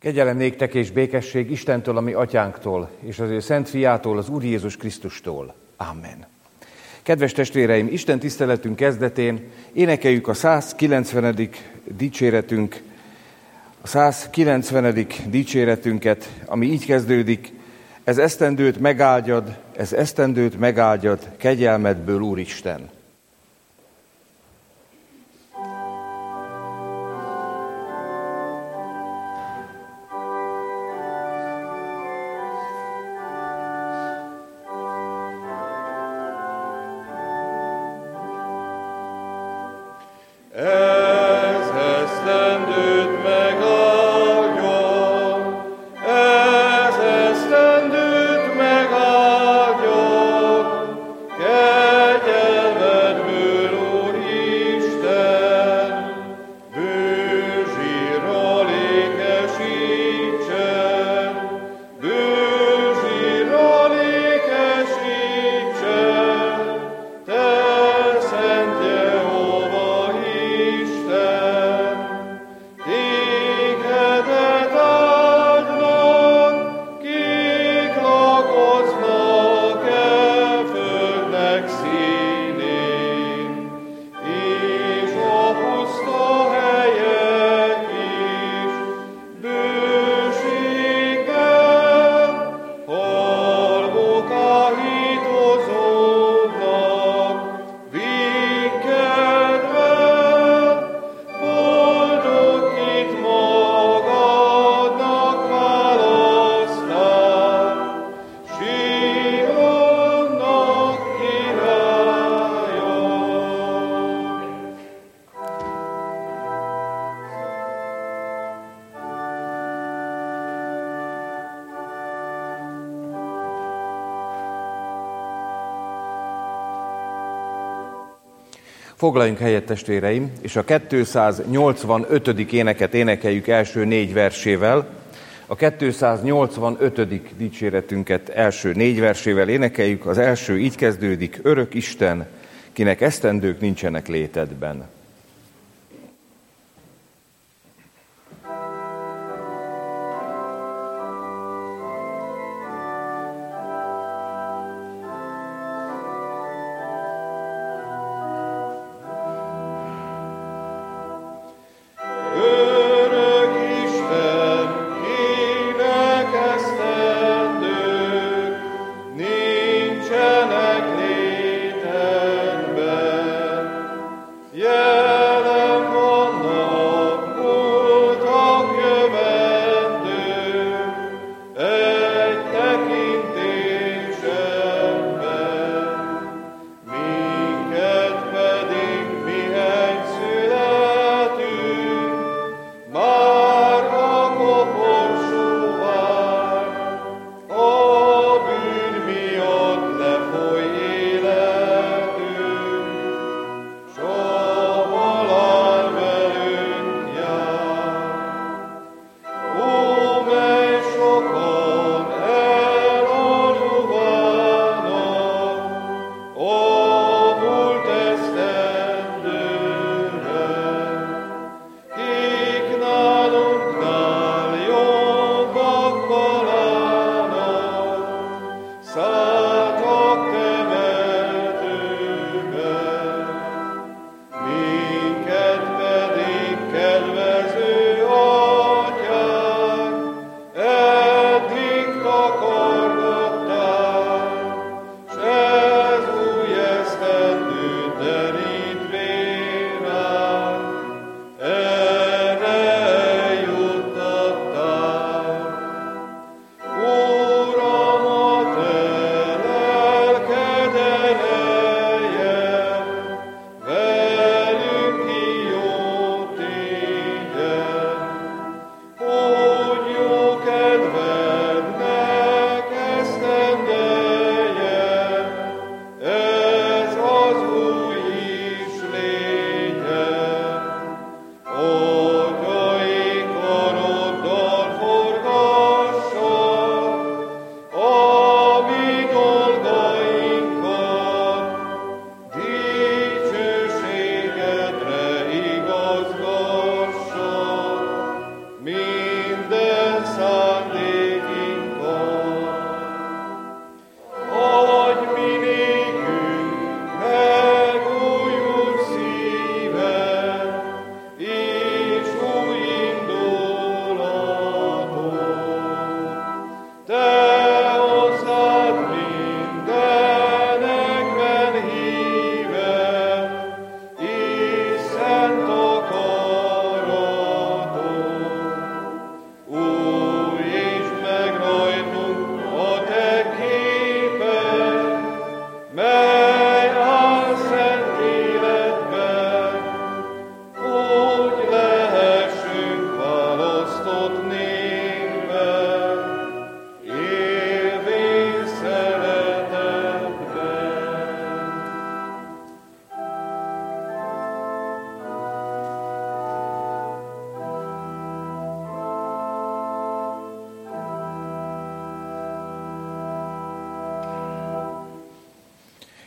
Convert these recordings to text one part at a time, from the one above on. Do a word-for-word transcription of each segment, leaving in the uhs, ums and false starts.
Kegyelem néktek és békesség Istentől, a mi atyánktól, és az ő szent fiától, az Úr Jézus Krisztustól. Amen. Kedves testvéreim, Isten tiszteletünk kezdetén énekeljük a százkilencvenedik dicséretünk, a százkilencvenedik dicséretünket, ami így kezdődik: ez esztendőt megáldjad, ez esztendőt megáldjad, kegyelmedből, Úristen. Foglaljunk helyet, testvéreim, és a kétszáznyolcvanötödik éneket énekeljük első négy versével. A kétszáznyolcvanötödik dicséretünket első négy versével énekeljük. Az első így kezdődik: örök Isten, kinek esztendők nincsenek létedben. Yeah.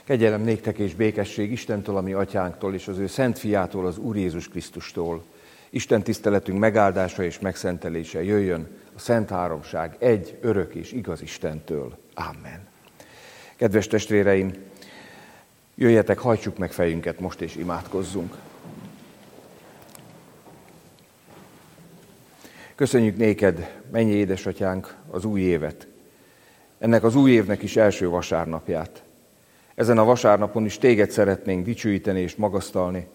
Kegyelem néktek és békesség Istentől, a mi atyánktól, és az ő szent fiától, az Úr Jézus Krisztustól. Isten tiszteletünk megáldása és megszentelése jöjjön a Szent Háromság egy, örök és igaz Istentől. Amen. Kedves testvéreim, jöjjetek, hajtsuk meg fejünket most és imádkozzunk. Köszönjük néked, mennyi édesatyánk, az új évet. Ennek az új évnek is első vasárnapját. Ezen a vasárnapon is téged szeretnénk dicsőíteni és magasztalni,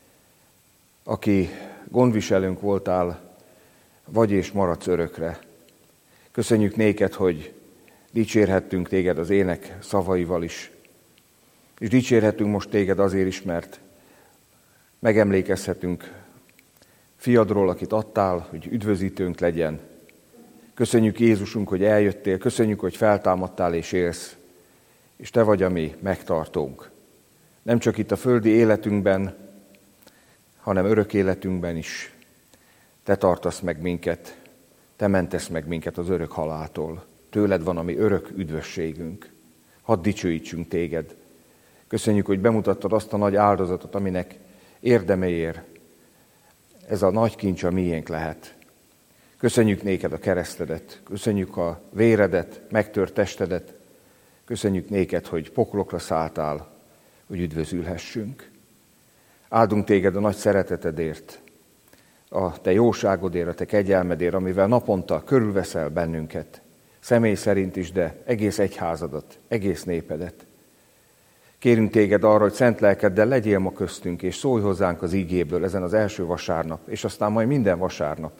aki gondviselőnk voltál, vagy és maradsz örökre. Köszönjük néked, hogy dicsérhettünk téged az ének szavaival is. És dicsérhetünk most téged azért is, mert megemlékezhetünk fiadról, akit adtál, hogy üdvözítőnk legyen. Köszönjük Jézusunk, hogy eljöttél, köszönjük, hogy feltámadtál és élsz, és te vagy a mi megtartónk. Nem csak itt a földi életünkben, hanem örök életünkben is. Te tartasz meg minket, te mentesz meg minket az örök haláltól. Tőled van a mi örök üdvösségünk. Hadd dicsőítsünk téged. Köszönjük, hogy bemutattad azt a nagy áldozatot, aminek érdeméért ez a nagy kincs a miénk lehet. Köszönjük néked a keresztedet, köszönjük a véredet, megtört testedet, köszönjük néked, hogy poklokra szálltál, hogy üdvözülhessünk. Áldunk téged a nagy szeretetedért, a te jóságodért, a te kegyelmedért, amivel naponta körülveszel bennünket, személy szerint is, de egész egyházadat, egész népedet. Kérünk téged arra, hogy szent lelkeddel legyél ma köztünk, és szólj hozzánk az ígéből ezen az első vasárnap, és aztán majd minden vasárnap.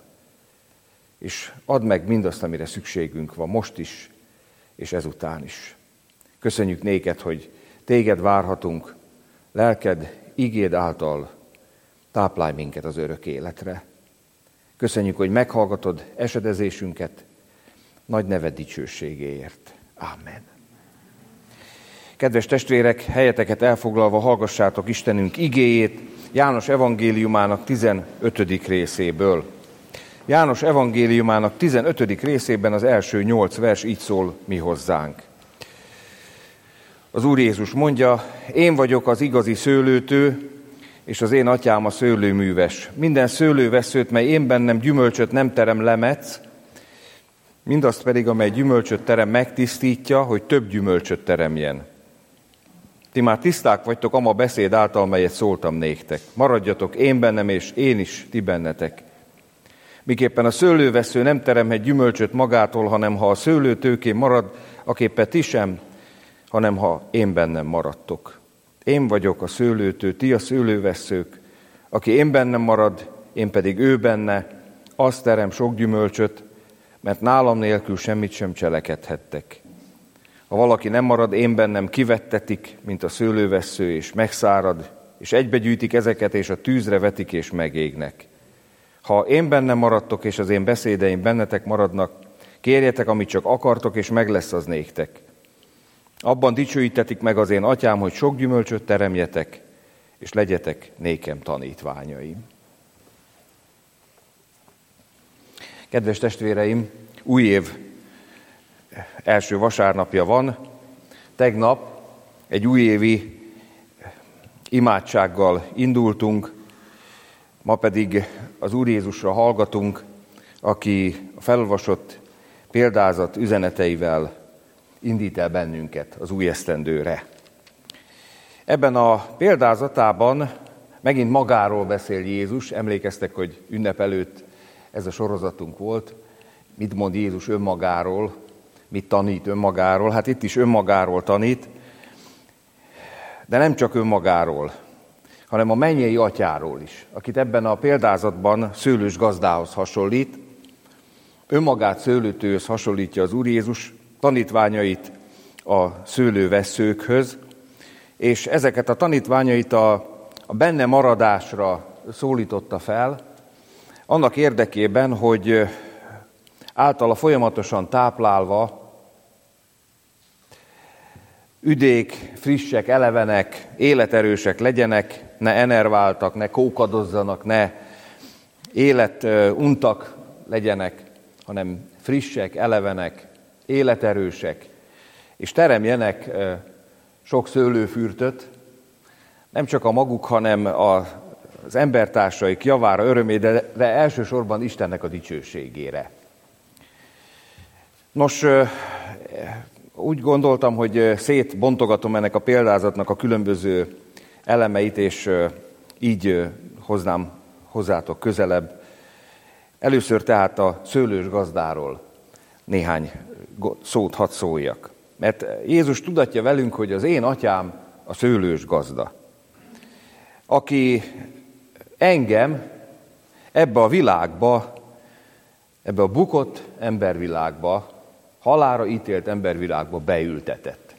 És add meg mindazt, amire szükségünk van, most is, és ezután is. Köszönjük néked, hogy téged várhatunk, lelked, ígéd által táplálj minket az örök életre. Köszönjük, hogy meghallgatod esedezésünket, nagy neved dicsőségéért. Amen. Kedves testvérek, helyeteket elfoglalva hallgassátok Istenünk igéjét János evangéliumának tizenötödik részéből. János evangéliumának tizenötödik részében az első nyolc vers így szól mi hozzánk. Az Úr Jézus mondja, én vagyok az igazi szőlőtő, és az én atyám a szőlőműves. Minden szőlőveszőt, mely én bennem gyümölcsöt nem terem, lemetsz, mindazt pedig, amely gyümölcsöt terem, megtisztítja, hogy több gyümölcsöt teremjen. Ti már tiszták vagytok ama beszéd által, melyet szóltam néktek. Maradjatok én bennem, és én is ti bennetek. Miképpen a szőlővesző nem teremhet gyümölcsöt magától, hanem ha a szőlőtőkén marad, aképpen ti sem, hanem ha én bennem maradtok. Én vagyok a szőlőtő, ti a szőlővesszők. Aki én bennem marad, én pedig ő benne, azt terem sok gyümölcsöt, mert nálam nélkül semmit sem cselekedhettek. Ha valaki nem marad, én bennem, kivettetik, mint a szőlővessző, és megszárad, és egybegyűjtik ezeket, és a tűzre vetik, és megégnek. Ha én bennem maradtok, és az én beszédeim bennetek maradnak, kérjetek, amit csak akartok, és meg lesz az néktek. Abban dicsőítetik meg az én atyám, hogy sok gyümölcsöt teremjetek, és legyetek nékem tanítványaim. Kedves testvéreim, új év első vasárnapja van. Tegnap egy újévi imádsággal indultunk, ma pedig az Úr Jézusra hallgatunk, aki a felolvasott példázat üzeneteivel indít el bennünket az új esztendőre. Ebben a példázatában megint magáról beszél Jézus. Emlékeztek, hogy ünnep előtt ez a sorozatunk volt. Mit mond Jézus önmagáról, mit tanít önmagáról? Hát itt is önmagáról tanít, de nem csak önmagáról, hanem a mennyei atyáról is, akit ebben a példázatban szőlős gazdához hasonlít. Önmagát szőlőtőhöz hasonlítja az Úr Jézus, tanítványait a szőlővesszőkhöz, és ezeket a tanítványait a, a benne maradásra szólította fel, annak érdekében, hogy általa folyamatosan táplálva üdék, frissek, elevenek, életerősek legyenek, ne enerváltak, ne kókadozzanak, ne életuntak legyenek, hanem frissek, elevenek, életerősek, és teremjenek sok szőlőfürtöt, nem csak a maguk, hanem a, az embertársaik javára, örömére, de elsősorban Istennek a dicsőségére. Nos, úgy gondoltam, hogy szétbontogatom ennek a példázatnak a különböző elemeit, és így hoznám hozzátok közelebb. Először tehát a szőlős gazdáról néhány szót hadd szóljak. Mert Jézus tudatja velünk, hogy az én atyám a szőlős gazda, aki engem ebbe a világba, ebbe a bukott embervilágba, halálra ítélt embervilágba beültetett.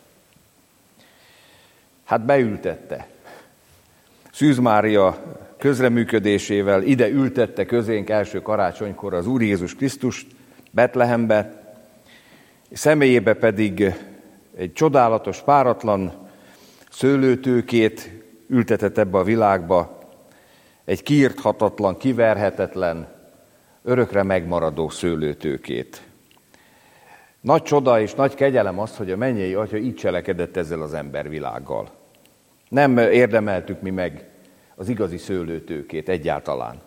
Hát beültette. Szűz Mária közreműködésével ide ültette közénk első karácsonykor az Úr Jézus Krisztust Betlehembe, személyébe pedig egy csodálatos, páratlan szőlőtőkét ültetett ebbe a világba, egy kiirthatatlan, kiverhetetlen, örökre megmaradó szőlőtőkét. Nagy csoda és nagy kegyelem az, hogy a mennyei Atya így cselekedett ezzel az embervilággal. Nem érdemeltük mi meg az igazi szőlőtőkét egyáltalán.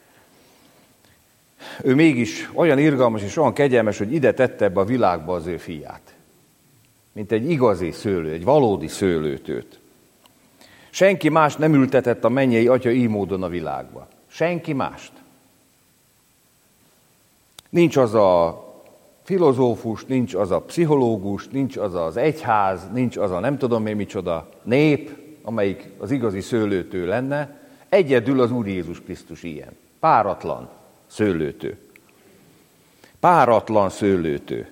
Ő mégis olyan irgalmas és olyan kegyelmes, hogy ide tette ebbe a világba az ő fiát. Mint egy igazi szőlő, egy valódi szőlőtőt. Senki más nem ültetett a mennyei Atya így módon a világba. Senki mást. Nincs az a filozófus, nincs az a pszichológus, nincs az az egyház, nincs az a nem tudom én micsoda nép, amelyik az igazi szőlőtő lenne. Egyedül az Úr Jézus Krisztus ilyen. Páratlan szőlőtő. Páratlan szőlőtő.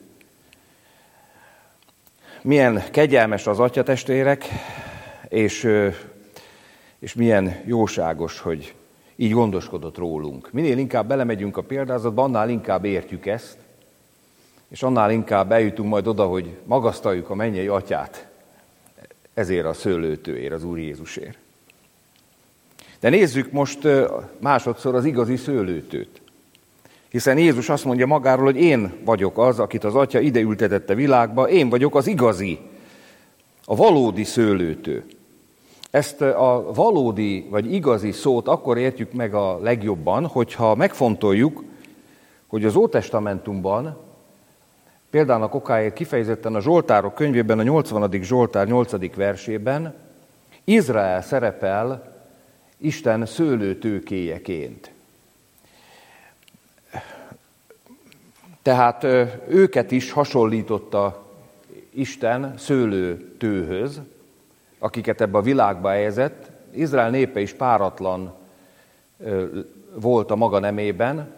Milyen kegyelmes az Atya, testvérek, és, és milyen jóságos, hogy így gondoskodott rólunk. Minél inkább belemegyünk a példázatba, annál inkább értjük ezt, és annál inkább eljutunk majd oda, hogy magasztaljuk a mennyei Atyát ezért a szőlőtőért, az Úr Jézusért. De nézzük most másodszor az igazi szőlőtőt. Hiszen Jézus azt mondja magáról, hogy én vagyok az, akit az Atya ide ültetett a világba, én vagyok az igazi, a valódi szőlőtő. Ezt a valódi vagy igazi szót akkor értjük meg a legjobban, hogyha megfontoljuk, hogy az Ótestamentumban, például okáért kifejezetten a Zsoltárok könyvében, a nyolcvanadik Zsoltár nyolcadik versében Izrael szerepel Isten szőlőtőkéjeként. Tehát őket is hasonlította Isten szőlőtőhöz, akiket ebbe a világba helyezett. Izrael népe is páratlan volt a maga nemében,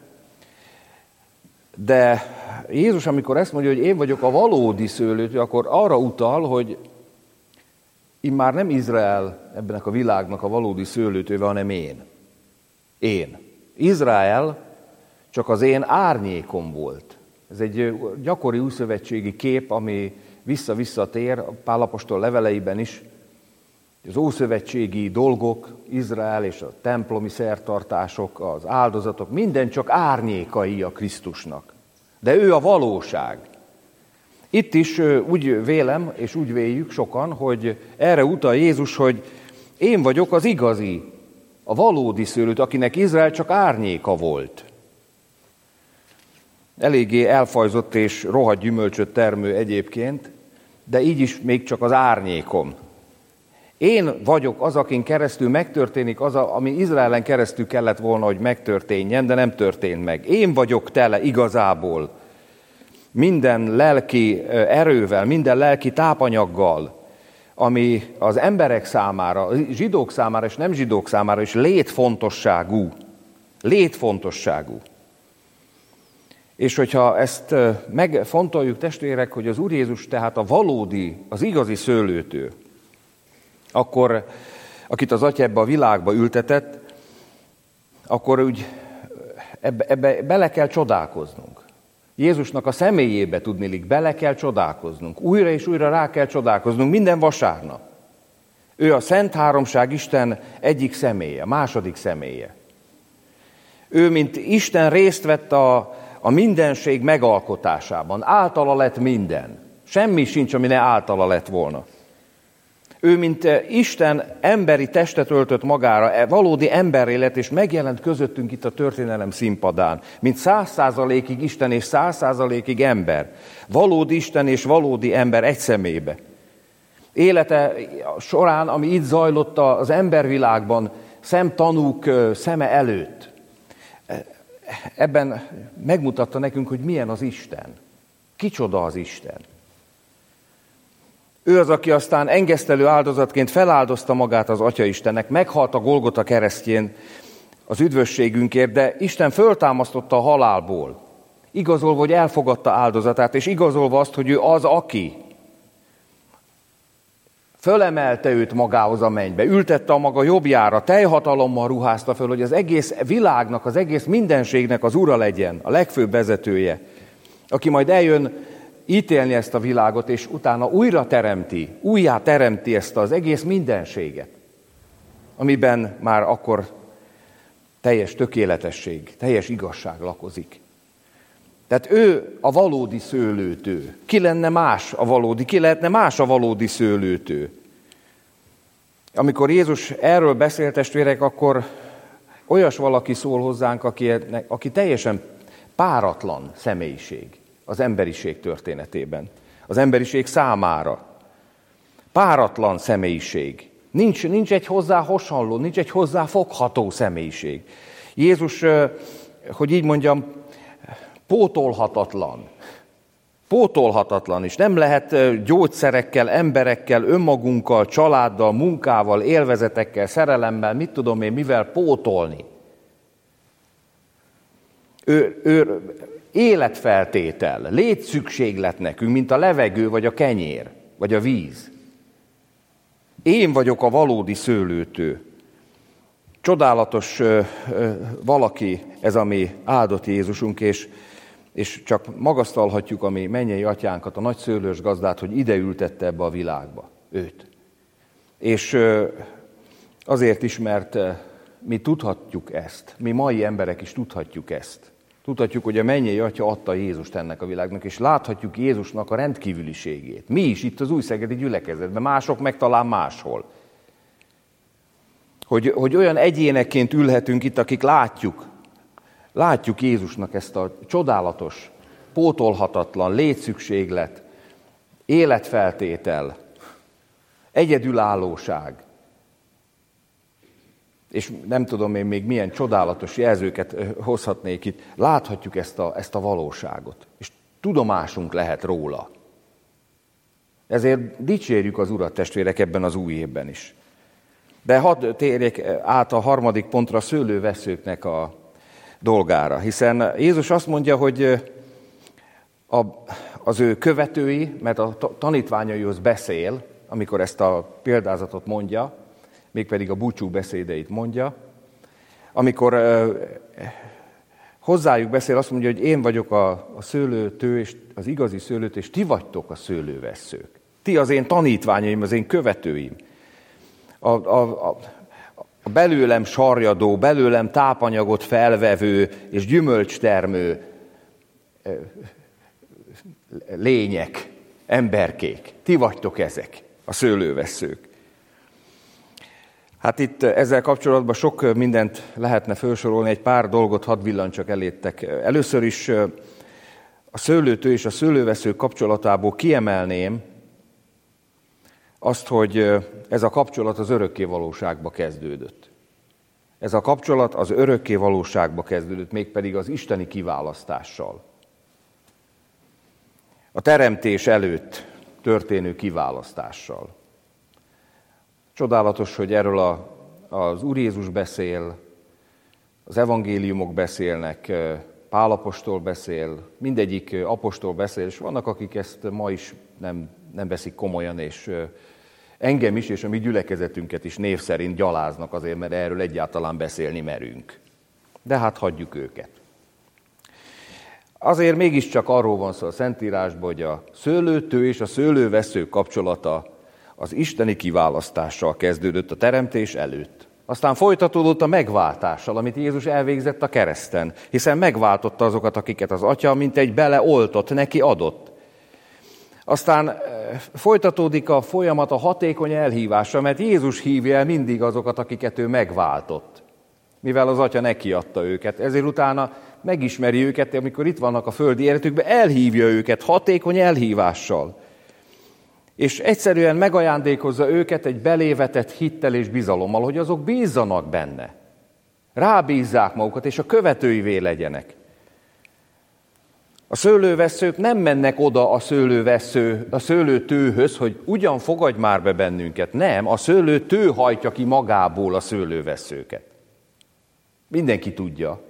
de Jézus, amikor ezt mondja, hogy én vagyok a valódi szőlőtő, akkor arra utal, hogy immár nem Izrael ebben a világnak a valódi szőlőtőve, hanem én. Én. Izrael csak az én árnyékom volt. Ez egy gyakori újszövetségi kép, ami vissza-visszatér Pál apostol leveleiben is. Az ószövetségi dolgok, Izrael és a templomi szertartások, az áldozatok, minden csak árnyékai a Krisztusnak. De ő a valóság. Itt is úgy vélem, és úgy véljük sokan, hogy erre utal Jézus, hogy én vagyok az igazi, a valódi szőlőt, akinek Izrael csak árnyéka volt. Eléggé elfajzott és rohadt gyümölcsöt termő egyébként, de így is még csak az árnyékom. Én vagyok az, akin keresztül megtörténik az, ami Izraelen keresztül kellett volna, hogy megtörténjen, de nem történt meg. Én vagyok tele igazából minden lelki erővel, minden lelki tápanyaggal, ami az emberek számára, zsidók számára és nem zsidók számára is létfontosságú. Létfontosságú. És hogyha ezt megfontoljuk, testvérek, hogy az Úr Jézus tehát a valódi, az igazi szőlőtő, akkor, akit az Atya ebbe a világba ültetett, akkor úgy ebbe, ebbe bele kell csodálkoznunk. Jézusnak a személyébe tudniillik, bele kell csodálkoznunk. Újra és újra rá kell csodálkoznunk minden vasárnap. Ő a Szent Háromság Isten egyik személye, második személye. Ő, mint Isten részt vett a, a mindenség megalkotásában. Általa lett minden. Semmi sincs, ami ne általa lett volna. Ő, mint Isten emberi testet öltött magára, valódi emberré lett, és megjelent közöttünk itt a történelem színpadán, mint száz százalékig Isten és száz százalékig ember. Valódi Isten és valódi ember egy személybe. Élete során, ami itt zajlott az embervilágban, szemtanúk szeme előtt, ebben megmutatta nekünk, hogy milyen az Isten. Kicsoda az Isten. Ő az, aki aztán engesztelő áldozatként feláldozta magát az Atya Istennek, meghalt a Golgota keresztjén az üdvösségünkért, de Isten föltámasztotta a halálból, igazolva, hogy elfogadta áldozatát, és igazolva azt, hogy ő az, aki. Fölemelte őt magához a mennybe, ültette a maga jobbjára, teljhatalommal ruházta föl, hogy az egész világnak, az egész mindenségnek az ura legyen, a legfőbb vezetője, aki majd eljön ítélni ezt a világot, és utána újra teremti, újjá teremti ezt az egész mindenséget, amiben már akkor teljes tökéletesség, teljes igazság lakozik. Tehát ő a valódi szőlőtő. Ki lenne más a valódi, ki lehetne más a valódi szőlőtő? Amikor Jézus erről beszélt, testvérek, akkor olyas valaki szól hozzánk, aki, aki teljesen páratlan személyiség az emberiség történetében, az emberiség számára. Páratlan személyiség. Nincs, nincs egy hozzá hasonló, nincs egy hozzá fogható személyiség. Jézus, hogy így mondjam, pótolhatatlan. Pótolhatatlan, és nem lehet gyógyszerekkel, emberekkel, önmagunkkal, családdal, munkával, élvezetekkel, szerelemmel, mit tudom én, mivel pótolni. Ő, ő életfeltétel, létszükséglet nekünk, mint a levegő, vagy a kenyér, vagy a víz. Én vagyok a valódi szőlőtő. Csodálatos ö, ö, valaki ez, ami áldott Jézusunk, és, és csak magasztalhatjuk a mi mennyei atyánkat, a nagy szőlős gazdát, hogy ide ültette ebbe a világba őt. És ö, azért is, mert mi tudhatjuk ezt, mi mai emberek is tudhatjuk ezt. Tudhatjuk, hogy a mennyei Atya adta Jézust ennek a világnak, és láthatjuk Jézusnak a rendkívüliségét. Mi is itt az Újszegedi gyülekezetben, mások meg talán máshol. Hogy, hogy olyan egyénekként ülhetünk itt, akik látjuk, látjuk Jézusnak ezt a csodálatos, pótolhatatlan létszükséglet, életfeltétel, egyedülállóság. És nem tudom én még milyen csodálatos jelzőket hozhatnék itt. Láthatjuk ezt a, ezt a valóságot, és tudomásunk lehet róla. Ezért dicsérjük az Urat, testvérek, ebben az új évben is. De hadd térjek át a harmadik pontra, a szőlőveszőknek a dolgára, hiszen Jézus azt mondja, hogy a, az ő követői, mert a tanítványaihoz beszél, amikor ezt a példázatot mondja, mégpedig a búcsú beszédeit mondja, amikor uh, hozzájuk beszél, azt mondja, hogy én vagyok a, a szőlőtő, és az igazi szőlőtő, és ti vagytok a szőlővesszők. Ti az én tanítványaim, az én követőim. A, a, a, a belőlem sarjadó, belőlem tápanyagot felvevő és gyümölcstermő uh, lények, emberkék. Ti vagytok ezek, a szőlővesszők. Hát itt ezzel kapcsolatban sok mindent lehetne felsorolni, egy pár dolgot hadd villancsak elétek. Először is a szőlőtő és a szőlővesző kapcsolatából kiemelném azt, hogy ez a kapcsolat az örökké valóságba kezdődött. Ez a kapcsolat az örökké valóságba kezdődött, mégpedig az isteni kiválasztással. A teremtés előtt történő kiválasztással. Csodálatos, hogy erről a, az Úr Jézus beszél, az evangéliumok beszélnek, Pál apostol beszél, mindegyik apostol beszél, és vannak, akik ezt ma is nem, nem veszik komolyan, és engem is, és a mi gyülekezetünket is név szerint gyaláznak azért, mert erről egyáltalán beszélni merünk. De hát hagyjuk őket. Azért mégiscsak arról van szó a Szentírásban, hogy a szőlőtő és a szőlővesző kapcsolata az isteni kiválasztással kezdődött a teremtés előtt. Aztán folytatódott a megváltással, amit Jézus elvégzett a kereszten, hiszen megváltotta azokat, akiket az Atya mint egy beleoltott, neki adott. Aztán folytatódik a folyamat a hatékony elhívásra, mert Jézus hívja el mindig azokat, akiket ő megváltott, mivel az Atya nekiadta őket. Ezért utána megismeri őket, amikor itt vannak a földi életükben, elhívja őket hatékony elhívással. És egyszerűen megajándékozza őket egy belévetett hittel és bizalommal, hogy azok bízzanak benne. Rábízzák magukat, és a követőivé legyenek. A szőlővesszők nem mennek oda a szőlővessző, a szőlőtőhöz, hogy ugyan fogadj már be bennünket. Nem, a szőlőtő hajtja ki magából a szőlővesszőket. Mindenki tudja.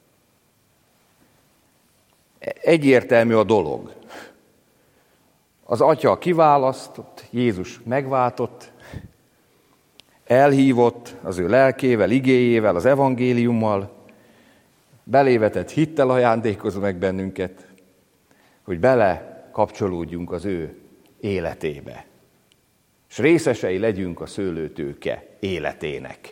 Egyértelmű a dolog. Az Atya kiválasztott, Jézus megváltott, elhívott az ő lelkével, igéjével, az evangéliummal, belévetett hittel ajándékozza meg bennünket, hogy bele kapcsolódjunk az ő életébe, és részesei legyünk a szőlőtőke életének.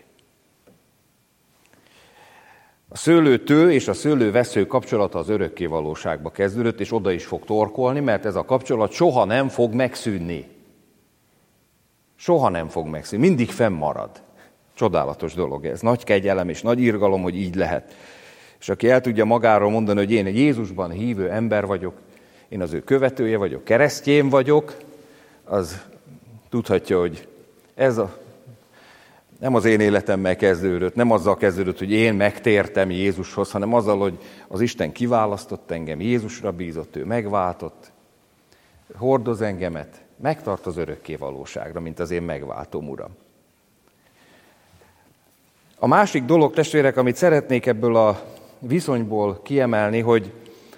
A szőlőtő és a szőlővessző kapcsolata az örökké valóságba kezdődött, és oda is fog torkolni, mert ez a kapcsolat soha nem fog megszűnni. Soha nem fog megszűnni, mindig fennmarad. Csodálatos dolog ez, nagy kegyelem és nagy irgalom, hogy így lehet. És aki el tudja magáról mondani, hogy én egy Jézusban hívő ember vagyok, én az ő követője vagyok, keresztjén vagyok, az tudhatja, hogy ez a, nem az én életemmel kezdődött, nem azzal kezdődött, hogy én megtértem Jézushoz, hanem azzal, hogy az Isten kiválasztott engem, Jézusra bízott, ő megváltott, hordoz engemet, megtart az örökké valóságra, mint az én megváltóm Uram. A másik dolog, testvérek, amit szeretnék ebből a viszonyból kiemelni, hogy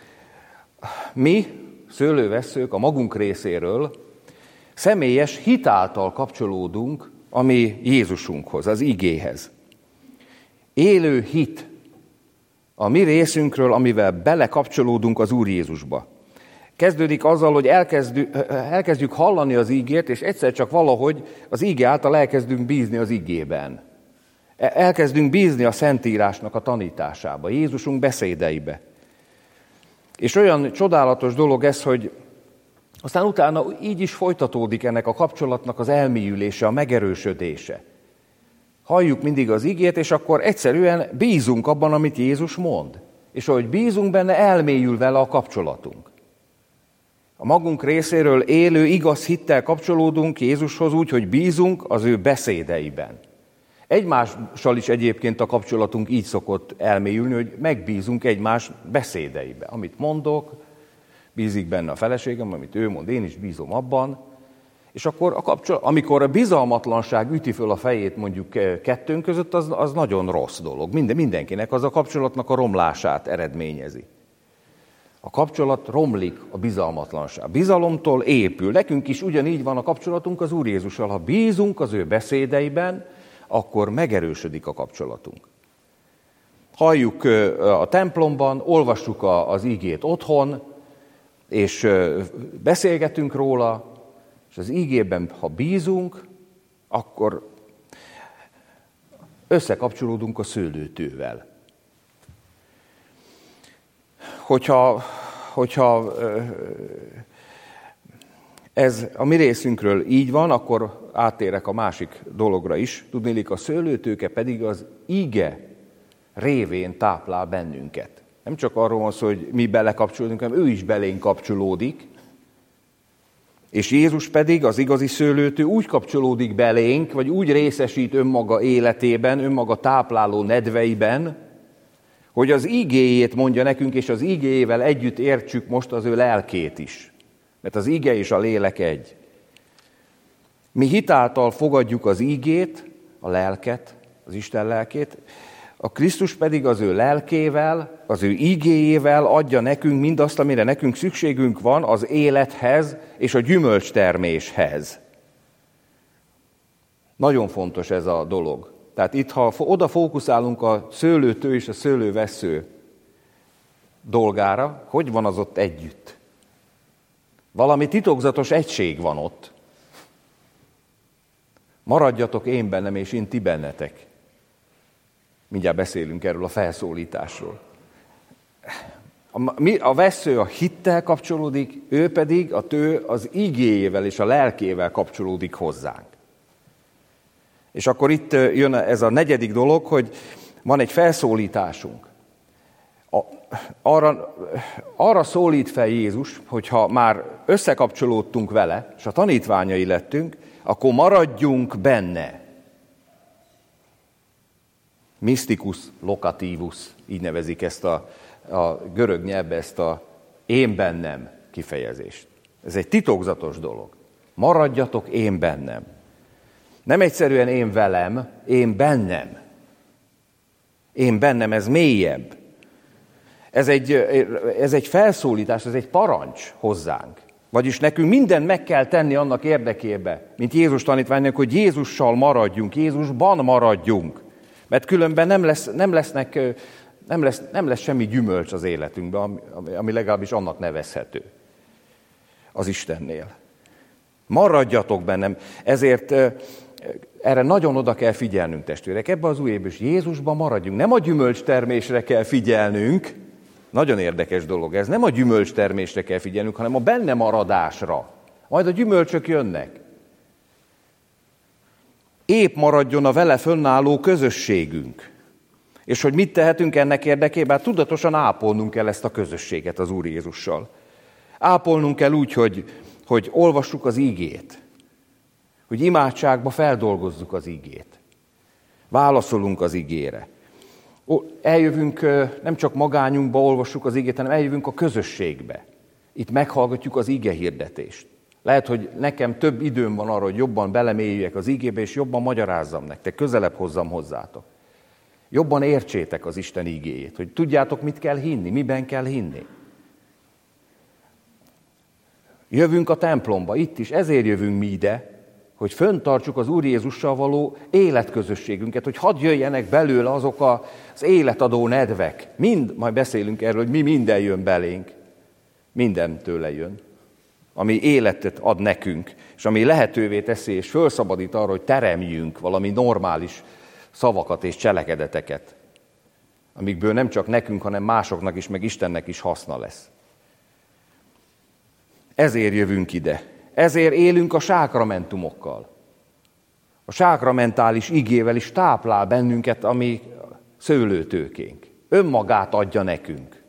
mi, szőlővesszők, a magunk részéről személyes hit által kapcsolódunk a mi Jézusunkhoz, az igéhez. Élő hit a mi részünkről, amivel belekapcsolódunk az Úr Jézusba. Kezdődik azzal, hogy elkezdjük, elkezdjük hallani az ígét, és egyszer csak valahogy az íge által elkezdünk bízni az igében. Elkezdünk bízni a Szentírásnak a tanításába, Jézusunk beszédeibe. És olyan csodálatos dolog ez, hogy aztán utána így is folytatódik ennek a kapcsolatnak az elmélyülése, a megerősödése. Halljuk mindig az igét, és akkor egyszerűen bízunk abban, amit Jézus mond. És ahogy bízunk benne, elmélyül vele a kapcsolatunk. A magunk részéről élő, igaz hittel kapcsolódunk Jézushoz úgy, hogy bízunk az ő beszédeiben. Egymással is egyébként a kapcsolatunk így szokott elmélyülni, hogy megbízunk egymás beszédeibe. Amit mondok, bízik benne a feleségem, amit ő mond, én is bízom abban. És akkor, a kapcsolat, amikor a bizalmatlanság üti föl a fejét mondjuk kettőnk között, az, az nagyon rossz dolog. Minden, mindenkinek az a kapcsolatnak a romlását eredményezi. A kapcsolat romlik a bizalmatlanság. A bizalomtól épül. Nekünk is ugyanígy van a kapcsolatunk az Úr Jézussal. Ha bízunk az ő beszédeiben, akkor megerősödik a kapcsolatunk. Halljuk a templomban, olvassuk az igét otthon, és beszélgetünk róla, és az igében, ha bízunk, akkor összekapcsolódunk a szőlőtővel. Hogyha, hogyha ez a mi részünkről így van, akkor áttérek a másik dologra is. Tudniillik, a szőlőtőke pedig az ige révén táplál bennünket. Nem csak arról van szó, hogy mi belekapcsolódunk, hanem ő is belénk kapcsolódik, és Jézus pedig, az igazi szőlőtő úgy kapcsolódik belénk, vagy úgy részesít önmaga életében, önmaga tápláló nedveiben, hogy az igéjét mondja nekünk, és az igéjével együtt értsük most az ő lelkét is. Mert az ige és a lélek egy. Mi hitáltal fogadjuk az igét, a lelket, az Isten lelkét, a Krisztus pedig az ő lelkével, az ő igéjével adja nekünk mindazt, amire nekünk szükségünk van az élethez és a gyümölcsterméshez. Nagyon fontos ez a dolog. Tehát itt, ha oda fókuszálunk a szőlőtő és a szőlővessző dolgára, hogy van az ott együtt? Valami titokzatos egység van ott. Maradjatok én bennem, és én ti bennetek. Mindjárt beszélünk erről a felszólításról. A, a vessző a hittel kapcsolódik, ő pedig a tő az igéjével és a lelkével kapcsolódik hozzánk. És akkor itt jön ez a negyedik dolog, hogy van egy felszólításunk. A, arra, arra szólít fel Jézus, hogyha már összekapcsolódtunk vele, és a tanítványai lettünk, akkor maradjunk benne. Mysticus locativus, így nevezik ezt a, a görög nyelvben ezt a én bennem kifejezést. Ez egy titokzatos dolog. Maradjatok én bennem. Nem egyszerűen én velem, én bennem. Én bennem, ez mélyebb. Ez egy, ez egy felszólítás, ez egy parancs hozzánk. Vagyis nekünk mindent meg kell tenni annak érdekébe, mint Jézus tanítványnak, hogy Jézussal maradjunk, Jézusban maradjunk. Mert különben nem lesz, nem lesznek, nem lesz, nem lesz semmi gyümölcs az életünkben, ami, ami legalábbis annak nevezhető az Istennél. Maradjatok bennem. Ezért erre nagyon oda kell figyelnünk, testvérek. Ebben az új évben is Jézusban maradjunk. Nem a gyümölcstermésre kell figyelnünk. Nagyon érdekes dolog ez. Nem a gyümölcstermésre kell figyelnünk, hanem a benne maradásra. Majd a gyümölcsök jönnek. Épp maradjon a vele fönnálló közösségünk. És hogy mit tehetünk ennek érdekében? Hát tudatosan ápolnunk kell ezt a közösséget az Úr Jézussal. Ápolnunk kell úgy, hogy, hogy olvassuk az ígét. Hogy imádságba feldolgozzuk az ígét. Válaszolunk az ígére. Eljövünk, nem csak magányunkba olvassuk az ígét, hanem eljövünk a közösségbe. Itt meghallgatjuk az íge hirdetést. Lehet, hogy nekem több időm van arra, hogy jobban belemélyüljek az ígébe, és jobban magyarázzam nektek, közelebb hozzam hozzátok. Jobban értsétek az Isten ígéjét, hogy tudjátok, mit kell hinni, miben kell hinni. Jövünk a templomba, itt is, ezért jövünk mi ide, hogy fenntartsuk az Úr Jézussal való életközösségünket, hogy hadd jöjjenek belőle azok az életadó nedvek. Mind, majd beszélünk erről, hogy mi minden jön belénk. Minden tőle jön, ami életet ad nekünk, és ami lehetővé teszi, és felszabadít arra, hogy teremjünk valami normális szavakat és cselekedeteket, amikből nem csak nekünk, hanem másoknak is, meg Istennek is haszna lesz. Ezért jövünk ide. Ezért élünk a sákramentumokkal. A sákramentális igével is táplál bennünket, ami szőlőtőkénk. Önmagát adja nekünk.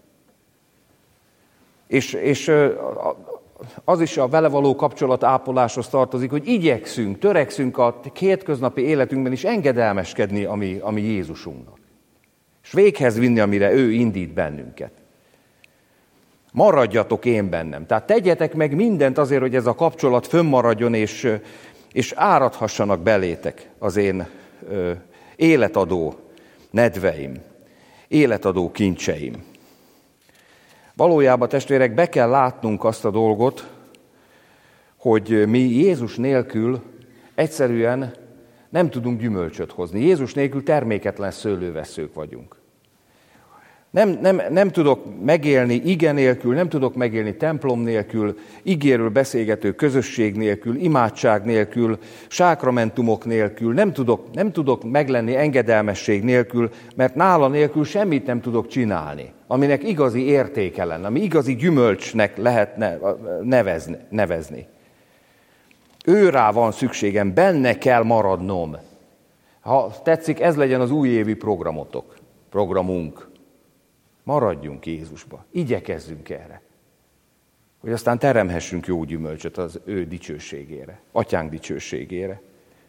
És, és az is a vele való kapcsolatápoláshoz tartozik, hogy igyekszünk, törekszünk a hétköznapi életünkben is engedelmeskedni a mi, a mi Jézusunknak. És véghez vinni, amire ő indít bennünket. Maradjatok én bennem. Tehát tegyetek meg mindent azért, hogy ez a kapcsolat fönnmaradjon, és, és áradhassanak belétek az én ö, életadó nedveim, életadó kincseim. Valójában, testvérek, be kell látnunk azt a dolgot, hogy mi Jézus nélkül egyszerűen nem tudunk gyümölcsöt hozni. Jézus nélkül terméketlen szőlővesszők vagyunk. Nem, nem, nem tudok megélni ige nélkül, nem tudok megélni templom nélkül, igéről beszélgető közösség nélkül, imádság nélkül, sákramentumok nélkül, nem tudok, nem tudok meglenni engedelmesség nélkül, mert nála nélkül semmit nem tudok csinálni, aminek igazi értéke lenne, ami igazi gyümölcsnek lehetne nevezni. nevezni. Őrá van szükségem, benne kell maradnom. Ha tetszik, ez legyen az újévi programotok, programunk. Maradjunk Jézusba, igyekezzünk erre, hogy aztán teremhessünk jó gyümölcsöt az ő dicsőségére, atyánk dicsőségére.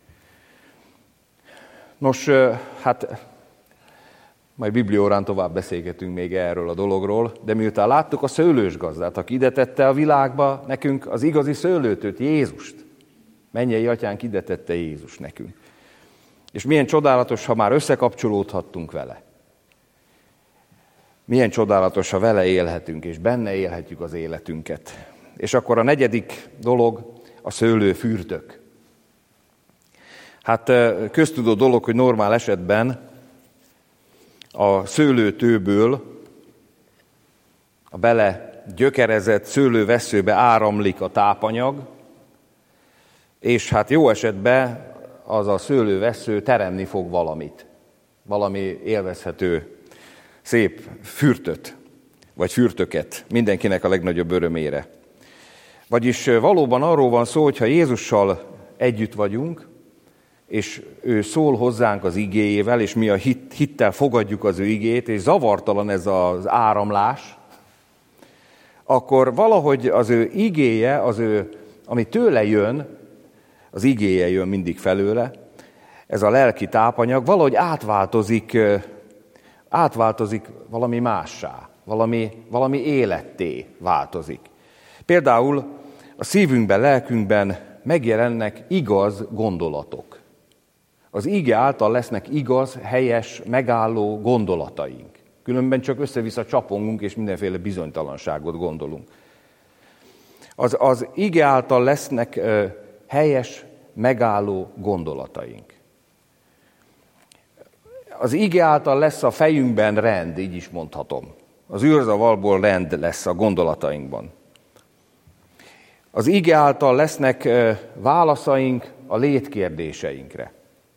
Nos, hát majd bibliórán tovább beszélgetünk még erről a dologról, de miután láttuk a szőlősgazdát, aki ide tette a világba nekünk az igazi szőlőtőt, Jézust, mennyei atyánk ide tette Jézus nekünk. És milyen csodálatos, ha már összekapcsolódhattunk vele. Milyen csodálatos, ha vele élhetünk, és benne élhetjük az életünket. És akkor a negyedik dolog a szőlőfürdők. Hát köztudott dolog, hogy normál esetben a szőlőtőből a bele gyökerezett szőlővesszőbe áramlik a tápanyag, és hát jó esetben az a szőlővessző teremni fog valamit, valami élvezhető szép fürtöt. vagy fürtöket mindenkinek a legnagyobb örömére. Vagyis valóban arról van szó, hogy ha Jézussal együtt vagyunk, és ő szól hozzánk az igéjével, és mi a hit, hittel fogadjuk az ő igéjét, és zavartalan ez az áramlás, akkor valahogy az ő igéje, az ő, ami tőle jön, az igéje jön mindig felőle, ez a lelki tápanyag valahogy átváltozik, átváltozik valami mássá, valami, valami életté változik. Például a szívünkben, lelkünkben megjelennek igaz gondolatok. Az ige által lesznek igaz, helyes, megálló gondolataink. Különben csak össze-vissza csapongunk, és mindenféle bizonytalanságot gondolunk. Az, az ige által lesznek ö, helyes, megálló gondolataink. Az ige által lesz a fejünkben rend, így is mondhatom. Az űrzavarból rend lesz a gondolatainkban. Az ige által lesznek ö, válaszaink a létkérdéseinkre.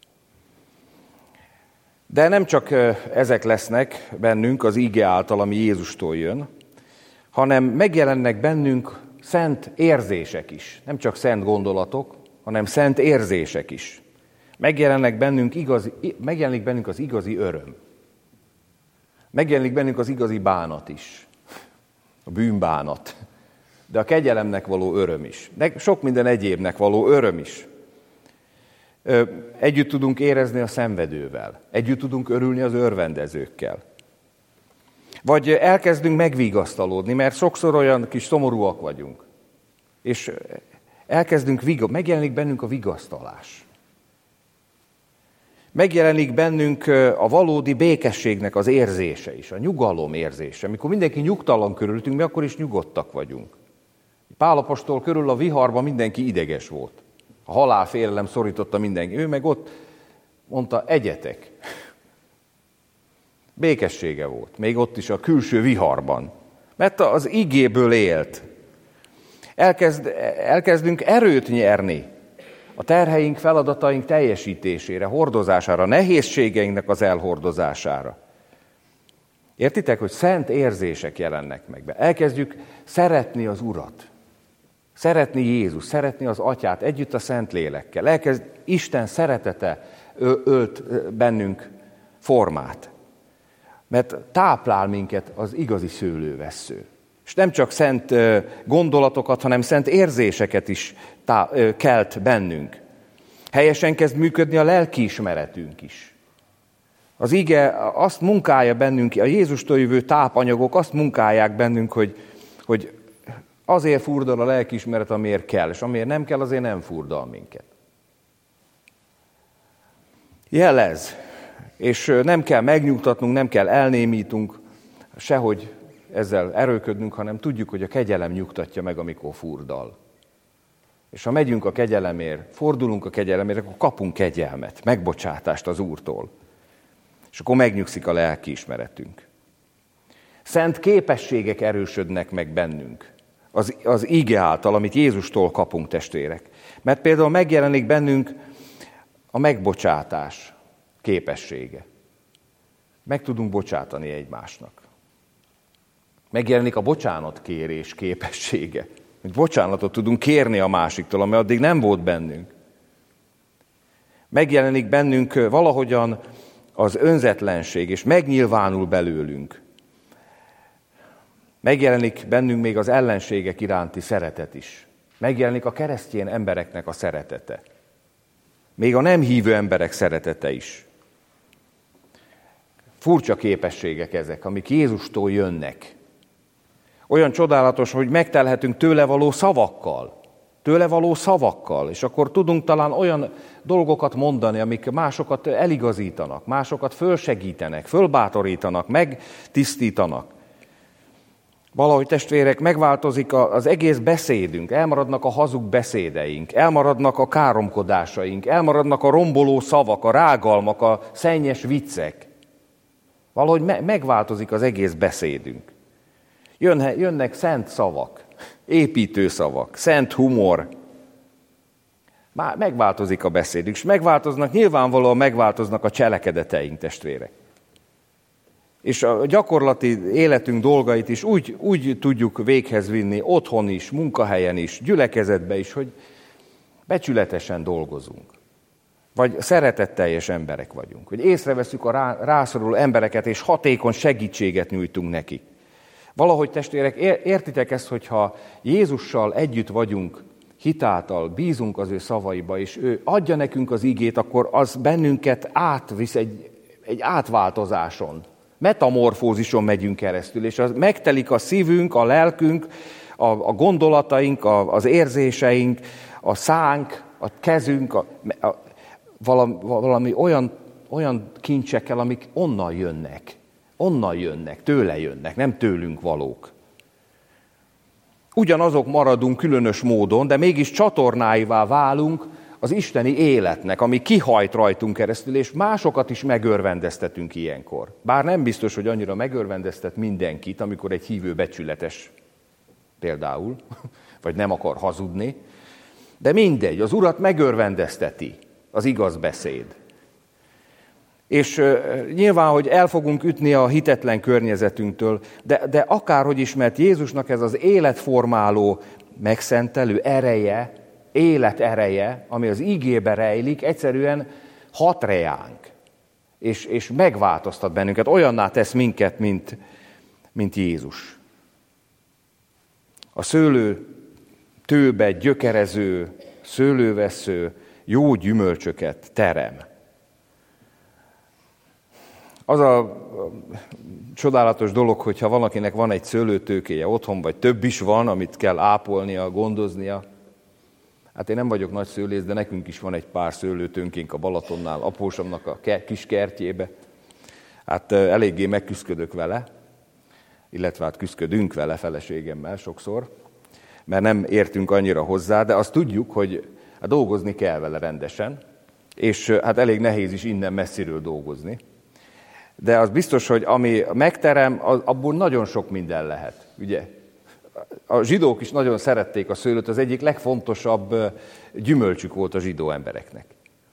De nem csak ezek lesznek bennünk az ige által, ami Jézustól jön, hanem megjelennek bennünk szent érzések is. Nem csak szent gondolatok, hanem szent érzések is. Megjelennek bennünk igazi, megjelenik bennünk az igazi öröm. Megjelenik bennünk az igazi bánat is. A bűnbánat. De a kegyelemnek való öröm is. De sok minden egyébnek való öröm is. Együtt tudunk érezni a szenvedővel. Együtt tudunk örülni az örvendezőkkel. Vagy elkezdünk megvigasztalódni, mert sokszor olyan kis szomorúak vagyunk. És elkezdünk, viga- megjelenik bennünk a vigasztalás. Megjelenik bennünk a valódi békességnek az érzése is, a nyugalom érzése. Amikor mindenki nyugtalan körülöttünk, mi akkor is nyugodtak vagyunk. Pál apostol körül a viharban mindenki ideges volt. A halálfélelem szorította mindenki. Ő meg ott mondta, egyetek. Békessége volt, még ott is a külső viharban. Mert az igéből élt. Elkezd, elkezdünk erőt nyerni a terheink, feladataink teljesítésére, hordozására, nehézségeinknek az elhordozására. Értitek, hogy szent érzések jelennek meg be. Elkezdjük szeretni az Urat. Szeretni Jézus, szeretni az Atyát együtt a Szentlélekkel. Elkezd Isten szeretete ölt bennünk formát. Mert táplál minket az igazi szőlővessző. És nem csak szent gondolatokat, hanem szent érzéseket is tá- kelt bennünk. Helyesen kezd működni a lelkiismeretünk is. Az ige azt munkálja bennünk, a Jézustól jövő tápanyagok azt munkálják bennünk, hogy, hogy azért furdal a lelkiismeret, amiért kell, és amiért nem kell, azért nem furdal minket. Jelez, és nem kell megnyugtatnunk, nem kell elnémítunk, sehogy ezzel erőködnünk, hanem tudjuk, hogy a kegyelem nyugtatja meg, amikor furdal. És ha megyünk a kegyelemért, fordulunk a kegyelemért, akkor kapunk kegyelmet, megbocsátást az Úrtól. És akkor megnyugszik a lelkiismeretünk. Szent képességek erősödnek meg bennünk. Az, az ige által, amit Jézustól kapunk, testvérek. Mert például megjelenik bennünk a megbocsátás képessége. Meg tudunk bocsátani egymásnak. Megjelenik a bocsánatkérés képessége. Hogy bocsánatot tudunk kérni a másiktól, ami addig nem volt bennünk. Megjelenik bennünk valahogyan az önzetlenség, és megnyilvánul belőlünk. Megjelenik bennünk még az ellenségek iránti szeretet is. Megjelenik a keresztény embereknek a szeretete. Még a nem hívő emberek szeretete is. Furcsa képességek ezek, amik Jézustól jönnek. Olyan csodálatos, hogy megtelhetünk tőle való szavakkal. Tőle való szavakkal. És akkor tudunk talán olyan dolgokat mondani, amik másokat eligazítanak, másokat fölsegítenek, fölbátorítanak, megtisztítanak. Valahogy testvérek, megváltozik az egész beszédünk, elmaradnak a hazug beszédeink, elmaradnak a káromkodásaink, elmaradnak a romboló szavak, a rágalmak, a szennyes viccek. Valahogy me- megváltozik az egész beszédünk. Jön, jönnek szent szavak, építő szavak, szent humor. Már megváltozik a beszédünk, és megváltoznak, nyilvánvalóan megváltoznak a cselekedeteink, testvérek. És a gyakorlati életünk dolgait is úgy, úgy tudjuk véghez vinni, otthon is, munkahelyen is, gyülekezetben is, hogy becsületesen dolgozunk. Vagy szeretetteljes emberek vagyunk. Hogy észreveszünk a rá, rászoruló embereket, és hatékony segítséget nyújtunk nekik. Valahogy testvérek, értitek ezt, hogyha Jézussal együtt vagyunk, hitáltal, bízunk az ő szavaiba, és ő adja nekünk az igét, akkor az bennünket átvisz egy, egy átváltozáson. Metamorfózison megyünk keresztül, és az megtelik a szívünk, a lelkünk, a, a gondolataink, a, az érzéseink, a szánk, a kezünk, a, a, valami, valami olyan, olyan kincsekkel, amik onnan jönnek. Onnan jönnek, tőle jönnek, nem tőlünk valók. Ugyanazok maradunk különös módon, de mégis csatornáivá válunk az isteni életnek, ami kihajt rajtunk keresztül, és másokat is megörvendeztetünk ilyenkor. Bár nem biztos, hogy annyira megörvendeztet mindenkit, amikor egy hívő becsületes például, vagy nem akar hazudni, de mindegy, az Urat megörvendezteti az igaz beszéd. És uh, nyilván, hogy el fogunk ütni a hitetlen környezetünktől, de, de akárhogy is, mert Jézusnak ez az életformáló, megszentelő ereje, élet ereje, ami az igébe rejlik, egyszerűen hat reánk, és, és megváltoztat bennünket, olyanná tesz minket, mint, mint Jézus. A szőlő tőbe gyökerező, szőlővesző, jó gyümölcsöket terem. Az a csodálatos dolog, hogyha valakinek van egy szőlőtőkéje otthon, vagy több is van, amit kell ápolnia, gondoznia. Hát én nem vagyok nagy szőlész, de nekünk is van egy pár szőlőtőnkénk a Balatonnál, apósomnak a kis kertjébe. Hát eléggé megküszködök vele, illetve hát küszködünk vele feleségemmel sokszor, mert nem értünk annyira hozzá, de azt tudjuk, hogy hát dolgozni kell vele rendesen, és hát elég nehéz is innen messziről dolgozni. De az biztos, hogy ami megterem, abból nagyon sok minden lehet, ugye? A zsidók is nagyon szerették a szőlőt, az egyik legfontosabb gyümölcsük volt a zsidó embereknek.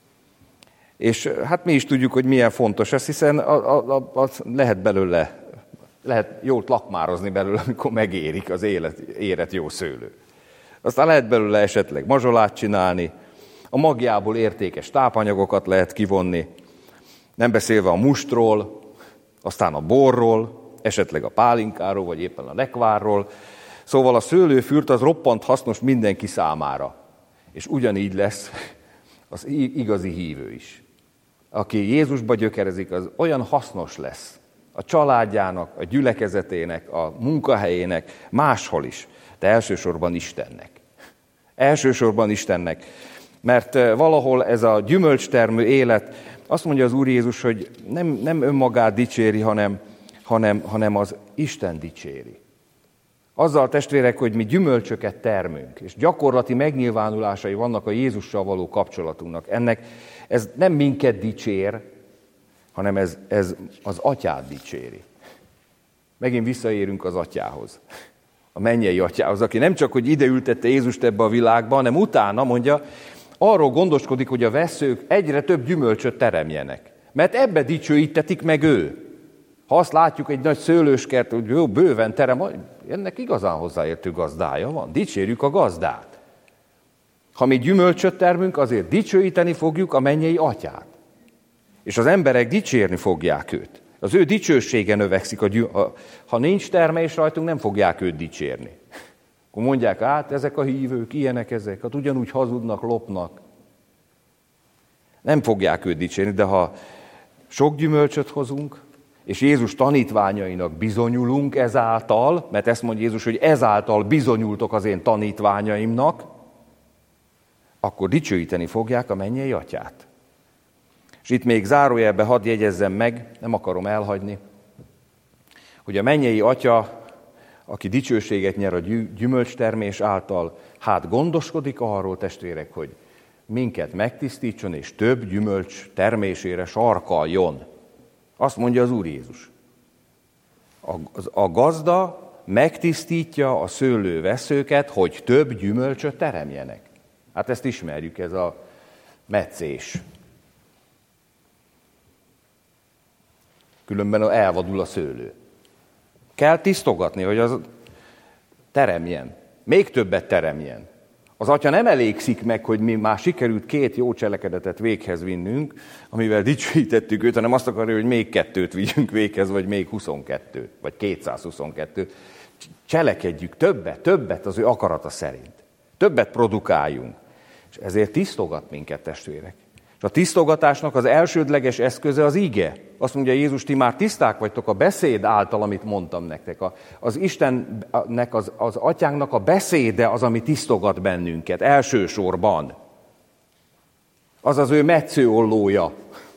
És hát mi is tudjuk, hogy milyen fontos ez, hiszen a, a, a, lehet belőle, lehet jót lakmározni belőle, amikor megérik az élet, érett jó szőlő. Aztán lehet belőle esetleg mazsolát csinálni, a magjából értékes tápanyagokat lehet kivonni, nem beszélve a mustról, aztán a borról, esetleg a pálinkáról, vagy éppen a lekvárról. Szóval a szőlőfürt az roppant hasznos mindenki számára. És ugyanígy lesz az igazi hívő is. Aki Jézusba gyökerezik, az olyan hasznos lesz a családjának, a gyülekezetének, a munkahelyének, máshol is, de elsősorban Istennek. Elsősorban Istennek. Mert valahol ez a gyümölcstermő élet, azt mondja az Úr Jézus, hogy nem, nem önmagát dicséri, hanem, hanem, hanem az Isten dicséri. Azzal, testvérek, hogy mi gyümölcsöket termünk, és gyakorlati megnyilvánulásai vannak a Jézussal való kapcsolatunknak. Ennek ez nem minket dicsér, hanem ez, ez az Atyát dicséri. Megint visszaérünk az Atyához, a mennyei Atyához, aki nem csak, hogy ide ültette Jézust ebbe a világba, hanem utána mondja, arról gondoskodik, hogy a vesszők egyre több gyümölcsöt teremjenek. Mert ebbe dicsőítetik meg ő. Ha azt látjuk egy nagy szőlőskert, hogy jó, bőven terem, ennek igazán hozzáértő gazdája van. Dicsérjük a gazdát. Ha mi gyümölcsöt termünk, azért dicsőíteni fogjuk a mennyei Atyát. És az emberek dicsérni fogják őt. Az ő dicsősége növekszik. A gyü- a, ha nincs termés rajtunk, nem fogják őt dicsérni. Akkor mondják, hát ezek a hívők, ilyenek ezek, hát ugyanúgy hazudnak, lopnak. Nem fogják őt dicsérni, de ha sok gyümölcsöt hozunk, és Jézus tanítványainak bizonyulunk ezáltal, mert ezt mondja Jézus, hogy ezáltal bizonyultok az én tanítványaimnak, akkor dicsőíteni fogják a mennyei Atyát. És itt még zárójelbe hadd jegyezzem meg, nem akarom elhagyni, hogy a mennyei Atya, aki dicsőséget nyer a gyümölcstermés által, hát gondoskodik arról, testvérek, hogy minket megtisztítson, és több gyümölcs termésére sarkaljon. Azt mondja az Úr Jézus. A, a gazda megtisztítja a szőlőveszőket, hogy több gyümölcsöt teremjenek. Hát ezt ismerjük, ez a metszés. különben elvadul a szőlő. Kell tisztogatni, hogy az teremjen, még többet teremjen. Az Atya nem elégszik meg, hogy mi már sikerült két jó cselekedetet véghez vinnünk, amivel dicsőítettük őt, hanem azt akarja, hogy még kettőt vigyünk véghez, vagy még huszonkettőt, vagy kétszázhuszonkettőt. Cselekedjük többet, többet az ő akarata szerint. Többet produkáljunk. És ezért tisztogat minket, testvérek. És a tisztogatásnak az elsődleges eszköze az ige. Azt mondja Jézus, ti már tiszták vagytok a beszéd által, amit mondtam nektek. Az Istennek, az, az Atyánknak a beszéde az, ami tisztogat bennünket, elsősorban. Az az ő metszőollója.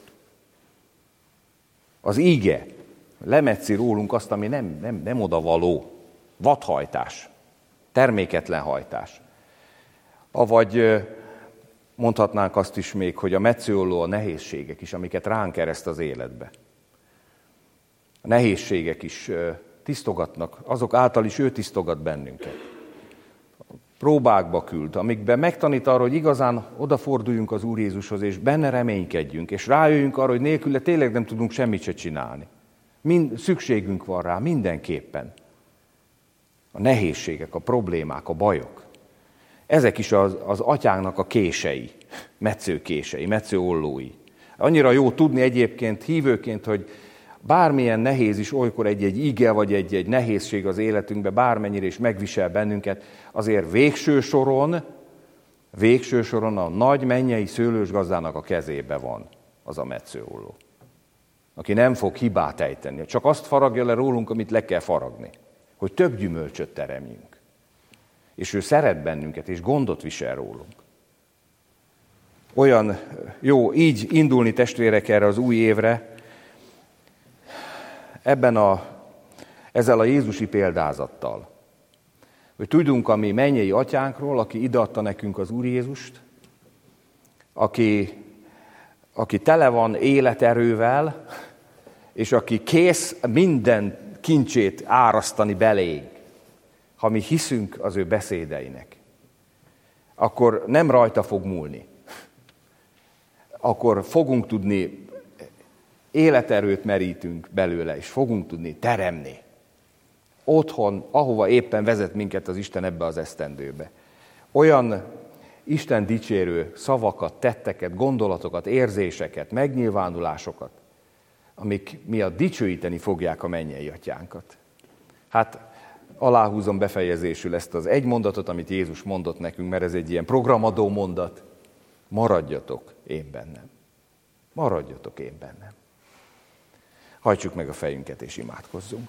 Az ige. Lemetszi rólunk azt, ami nem, nem, nem odavaló. Vadhajtás. Terméketlen hajtás. Avagy mondhatnánk azt is még, hogy a metszőolló a nehézségek is, amiket ránk kereszt az életbe. A nehézségek is tisztogatnak, azok által is ő tisztogat bennünket. Próbákba küld, amikben megtanít arra, hogy igazán odaforduljunk az Úr Jézushoz, és benne reménykedjünk, és rájöjjünk arra, hogy nélküle tényleg nem tudunk semmit se csinálni. Mind, szükségünk van rá, mindenképpen. A nehézségek, a problémák, a bajok. Ezek is az, az Atyánknak a kései, metszőkései, metszőollói. Annyira jó tudni egyébként hívőként, hogy bármilyen nehéz is olykor egy-egy ige, vagy egy-egy nehézség az életünkben, bármennyire is megvisel bennünket, azért végső soron, végső soron a nagy mennyei szőlősgazdának a kezébe van az a metszőolló. Aki nem fog hibát ejteni, csak azt faragja le rólunk, amit le kell faragni, hogy több gyümölcsöt teremjünk. És ő szeret bennünket, és gondot visel rólunk. Olyan jó így indulni, testvérek, erre az új évre, ebben a, ezzel a jézusi példázattal, hogy tudjunk a mi mennyei Atyánkról, aki ideadta nekünk az Úr Jézust, aki, aki tele van életerővel, és aki kész minden kincsét árasztani belénk, ha mi hiszünk az ő beszédeinek, akkor nem rajta fog múlni. Akkor fogunk tudni, életerőt merítünk belőle, és fogunk tudni teremni. Otthon, ahova éppen vezet minket az Isten ebbe az esztendőbe. Olyan Isten dicsérő szavakat, tetteket, gondolatokat, érzéseket, megnyilvánulásokat, amik miatt dicsőíteni fogják a mennyei Atyánkat. Hát aláhúzom befejezésül ezt az egy mondatot, amit Jézus mondott nekünk, mert ez egy ilyen programadó mondat. Maradjatok én bennem. Maradjatok én bennem. Hajtsuk meg a fejünket és imádkozzunk.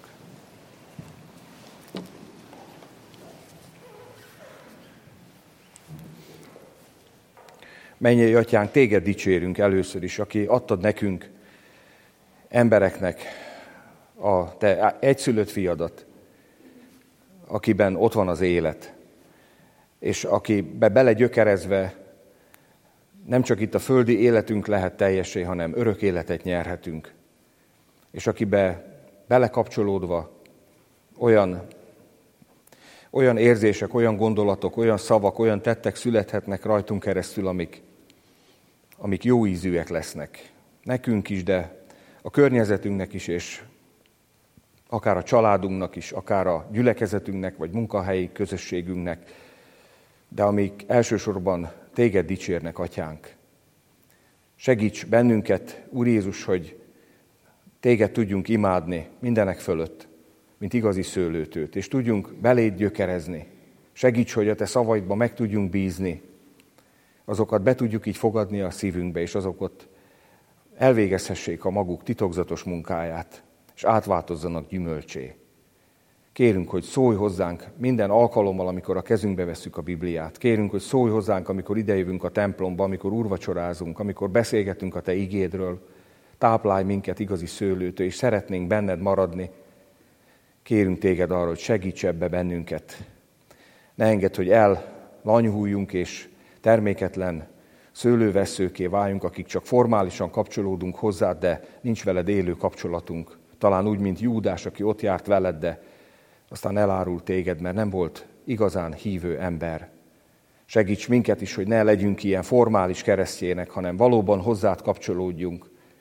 Mennyei Atyánk, téged dicsérünk először is, aki adtad nekünk, embereknek a te egyszülött fiadat, akiben ott van az élet, és akibe belegyökerezve nem csak itt a földi életünk lehet teljessé, hanem örök életet nyerhetünk, és akibe belekapcsolódva olyan, olyan érzések, olyan gondolatok, olyan szavak, olyan tettek születhetnek rajtunk keresztül, amik, amik jó ízűek lesznek. Nekünk is, de a környezetünknek is, és akár a családunknak is, akár a gyülekezetünknek, vagy munkahelyi közösségünknek, de amik elsősorban téged dicsérnek, Atyánk. Segíts bennünket, Úr Jézus, hogy téged tudjunk imádni mindenek fölött, mint igazi szőlőtőt, és tudjunk beléd gyökerezni. Segíts, hogy a te szavaidba meg tudjunk bízni, azokat be tudjuk így fogadni a szívünkbe, és azokat elvégezhessék a maguk titokzatos munkáját, és átváltozzanak gyümölcsé. Kérünk, hogy szólj hozzánk minden alkalommal, amikor a kezünkbe vesszük a Bibliát. Kérünk, hogy szólj hozzánk, amikor idejövünk a templomba, amikor úrvacsorázunk, amikor beszélgetünk a te igédről. Táplálj minket igazi szőlőtől, és szeretnénk benned maradni. Kérünk téged arra, hogy segíts ebbe bennünket. Ne engedd, hogy ellanyhuljunk, és terméketlen szőlővesszőké váljunk, akik csak formálisan kapcsolódunk hozzád, de nincs veled élő kapcsolatunk. Talán úgy, mint Júdás, aki ott járt veled, de aztán elárult téged, mert nem volt igazán hívő ember. Segíts minket is, hogy ne legyünk ilyen formális keresztjének, hanem valóban hozzád kapcsolódjunk,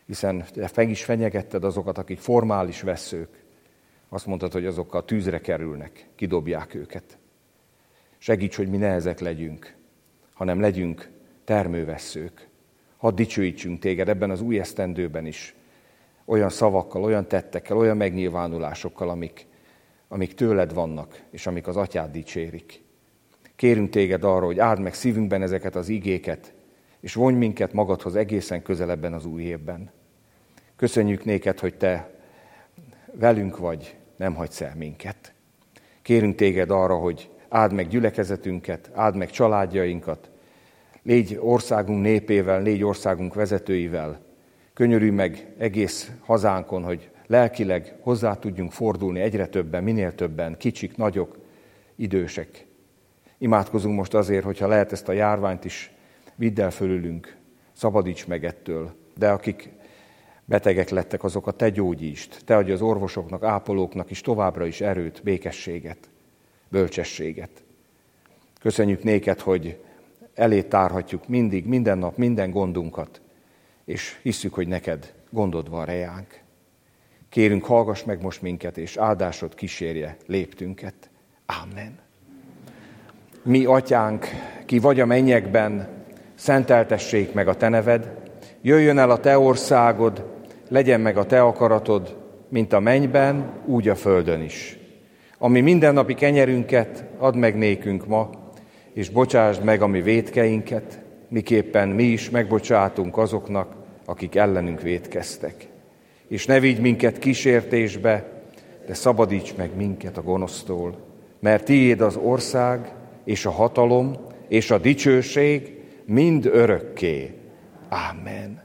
hiszen meg is fenyegetted azokat, akik formális vesszők. Azt mondtad, hogy azokkal tűzre kerülnek, kidobják őket. Segíts, hogy mi ne ezek legyünk, hanem legyünk termővesszők. Hadd dicsőítsünk téged ebben az új esztendőben is, olyan szavakkal, olyan tettekkel, olyan megnyilvánulásokkal, amik, amik tőled vannak, és amik az atyád dicsérik. Kérünk téged arra, hogy áld meg szívünkben ezeket az igéket, és vonj minket magadhoz egészen közelebben az új évben. Köszönjük néked, hogy te velünk vagy, nem hagysz el minket. Kérünk téged arra, hogy áld meg gyülekezetünket, áld meg családjainkat, légy országunk népével, légy országunk vezetőivel, könyörülj meg egész hazánkon, hogy lelkileg hozzá tudjunk fordulni egyre többen, minél többen, kicsik, nagyok, idősek. Imádkozunk most azért, hogyha lehet ezt a járványt is, vidd el fölülünk, szabadíts meg ettől, de akik betegek lettek, azokat te gyógyítsd, te adj az orvosoknak, ápolóknak is továbbra is erőt, békességet, bölcsességet. Köszönjük néked, hogy elé tárhatjuk mindig, minden nap, minden gondunkat, és hisszük, hogy neked gondod van reánk. Kérünk, hallgass meg most minket, és áldásod kísérje léptünket. Ámen. Mi, atyánk, ki vagy a mennyekben, szenteltessék meg a te neved, jöjjön el a te országod, legyen meg a te akaratod, mint a mennyben, úgy a földön is. Ami mindennapi kenyerünket add meg nékünk ma, és bocsásd meg a mi vétkeinket, miképpen mi is megbocsátunk azoknak, akik ellenünk vétkeztek. És ne vigy minket kísértésbe, de szabadíts meg minket a gonosztól, mert tiéd az ország, és a hatalom, és a dicsőség mind örökké. Ámen.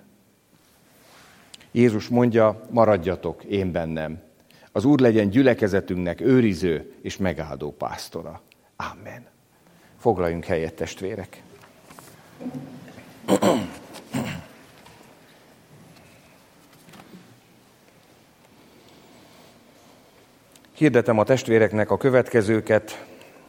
Jézus mondja, maradjatok én bennem. Az Úr legyen gyülekezetünknek őriző és megáldó pásztora. Ámen. Foglaljunk helyet, testvérek. Hirdetem a testvéreknek a következőket.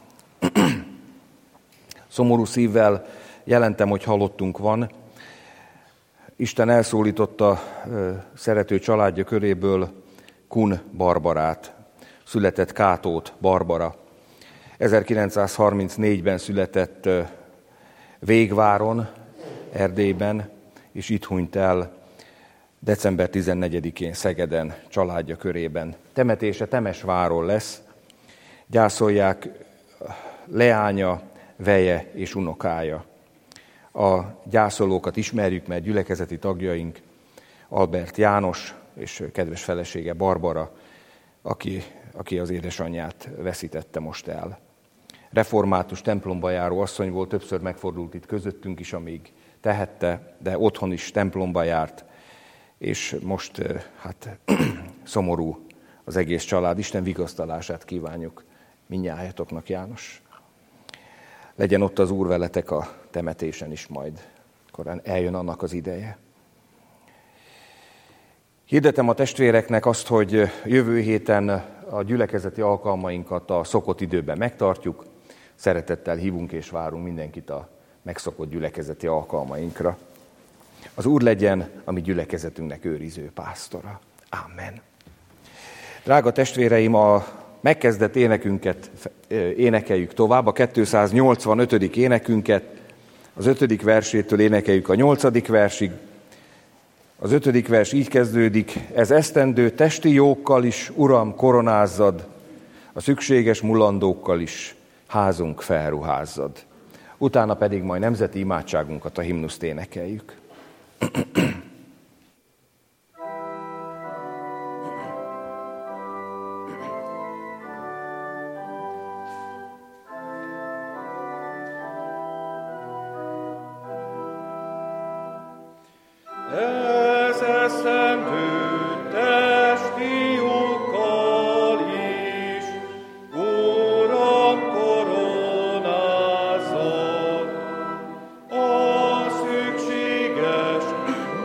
Szomorú szívvel jelentem, hogy halottunk van. Isten elszólította szerető családja köréből Kun Barbarát. Született Kátót Barbara. ezerkilencszázharmincnégyben született Végváron, Erdélyben, és itt hunyt el december tizennegyedikén Szegeden családja körében. Temetése Temesváron lesz. Gyászolják leánya, veje és unokája. A gyászolókat ismerjük, mert gyülekezeti tagjaink Albert János és kedves felesége Barbara, aki, aki az édesanyját veszítette most el. Református templomba járó asszony volt, többször megfordult itt közöttünk is, amíg tehette, de otthon is templomba járt, és most hát szomorú az egész család. Isten vigasztalását kívánjuk mindnyájatoknak, János. Legyen ott az Úr veletek a temetésen is majd, akkor eljön annak az ideje. Hirdetem a testvéreknek azt, hogy jövő héten a gyülekezeti alkalmainkat a szokott időben megtartjuk. Szeretettel hívunk és várunk mindenkit a megszokott gyülekezeti alkalmainkra. Az Úr legyen a mi gyülekezetünknek őriző pásztora. Ámen. Drága testvéreim, a megkezdett énekünket énekeljük tovább, a kétszáznyolcvanötödik énekünket, az ötödik versétől énekeljük a nyolcadik versig. Az ötödik vers így kezdődik: ez esztendő testi jókkal is, Uram, koronázzad, a szükséges mulandókkal is házunk felruházzad. Utána pedig majd nemzeti imádságunkat, a himnuszt énekeljük. Szükséges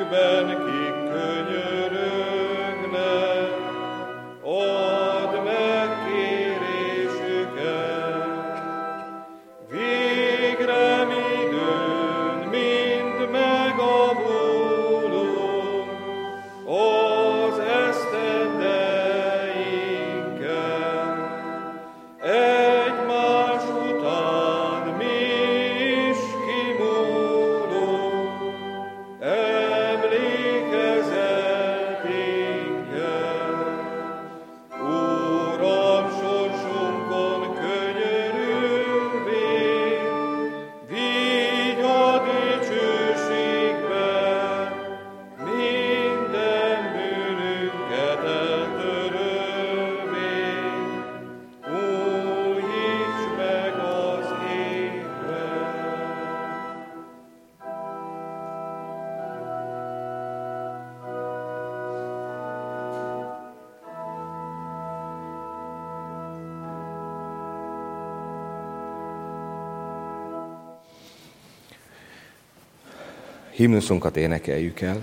Himnuszunkat énekeljük el.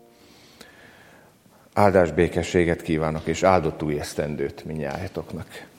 Áldás békességet kívánok, és áldott új esztendőt mindnyájatoknak.